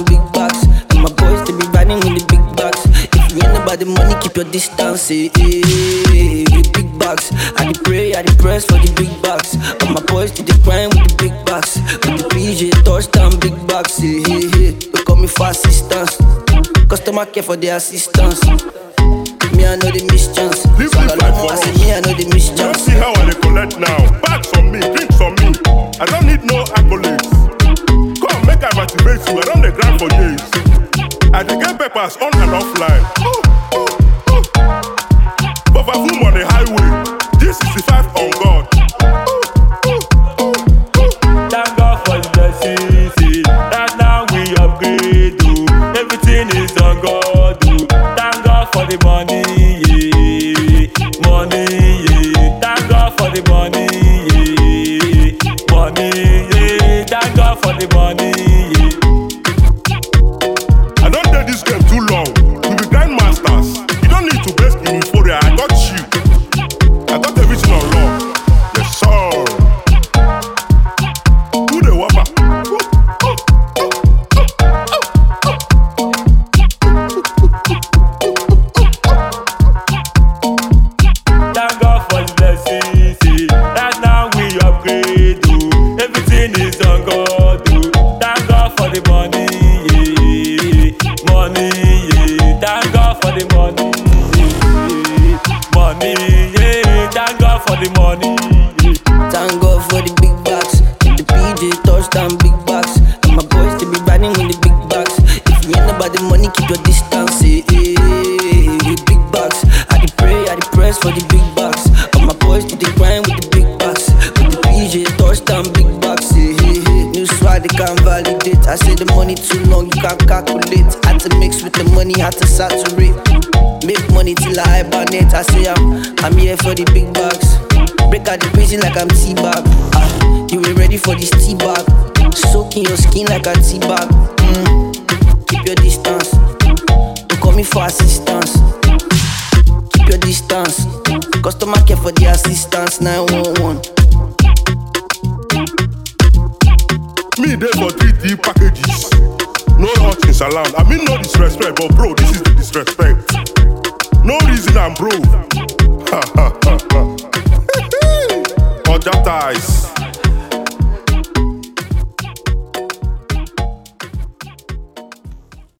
them big bags. And my boys, they be riding with the big bags. If you ain't about the money, keep your distance, with big bags. I dey pray, I dey press for the big bags. And my boys, they grind with the big bags. With the PJ, touchdown, big bags, They call me for assistance. Customer care for their assistance. Me, I know the mischance. Leave this life for us. Me, I know the mischance. Don't see how I dey collect now. Bags from me, drinks from me. I don't need no accolades. Come, make I motivate you. I don't dey grind for years. I dey get papers on and offline. But for whom on the highway, G65 on God. Thank God for the blessings, right now we upgrade, everything is on God, Thank God for the money, money, Thank God for the money, money, Thank God for the money, I don't play this game too long. We be grandmasters. You don't need to best in euphoria. I got you. I got everything on lock. Yes, sir. Do the whopper. Thank God for the blessings, right now we upgrade, everything is on God, Thank God for the money, money, Thank God for the money, money, Thank God for the money, Thank God for the big bags. The PJ touchdown big bags. And my boys, they be riding with the big bags. If you ain't about the money, keep your distance, big bags. I dey pray, I dey press for the big bags. And my boys, they grind with the big bags. With the PJ touchdown big bags, New swag, they can't validate. I say the money too long, you can't calculate. Had to mix with the money, had to saturate. Make money till I hibernate. I say I'm here for the big bags. Break out the prison like I'm T-Bag. You ain't ready for this T-Bag. Soaking your skin like a T-Bag. Keep your distance. Don't call me for assistance. Keep your distance. Customer care for the assistance. 911. Me there for 3D packages. No hotchins allowed. I mean no disrespect, but bro, this is the disrespect. No reason I'm broke. Ha ha ha ha. Oja ties.